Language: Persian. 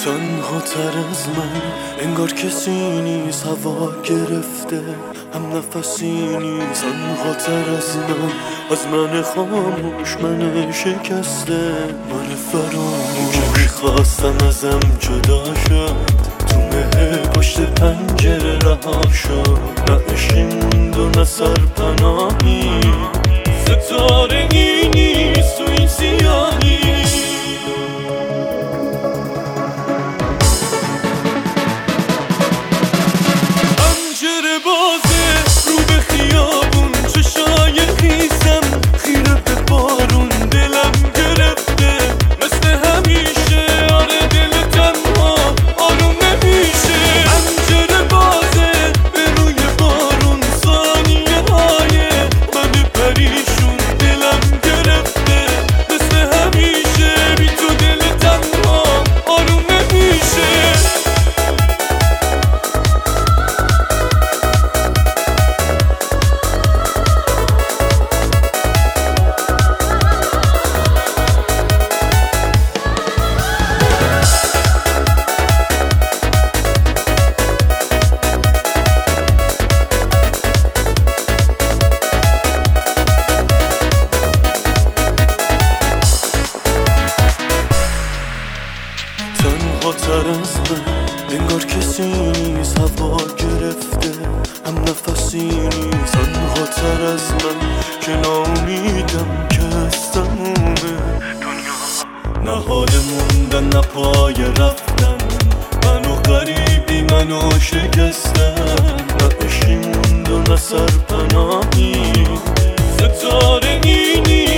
تنها تر از من انگار کسی نیست، هوا گرفته هم نفسی نیست. تنها تر از من خاموش، من شکسته، من فراموش که میخواستم ازم جدا شد، تو مه پشت پنجره رها شد. نه عشقی موند و نه سرپناهی، ستاره ای نیست تو این سیاهی. پنجره بازه رو به خیابون، چشای خیسم خیره به بارون. دلم گرفته مثل همیشه، آره دل تنها آروم نمیشه. پنجره بازه به روی بارون، ثانیه های من پریشون. دلم گرفته مثل همیشه، بی تو دل تنها آروم نمیشه. تنها تر از من انگار کسی نیست، هوا گرفته هم نفسی نیست. تنها تر از من که ناامیدم که از تموم دنیا. نه حال موندن نه پای رفتن، منو غریبی منو شکستن. نه عشقی موند و نه سرپناهی، ستاره ای نیست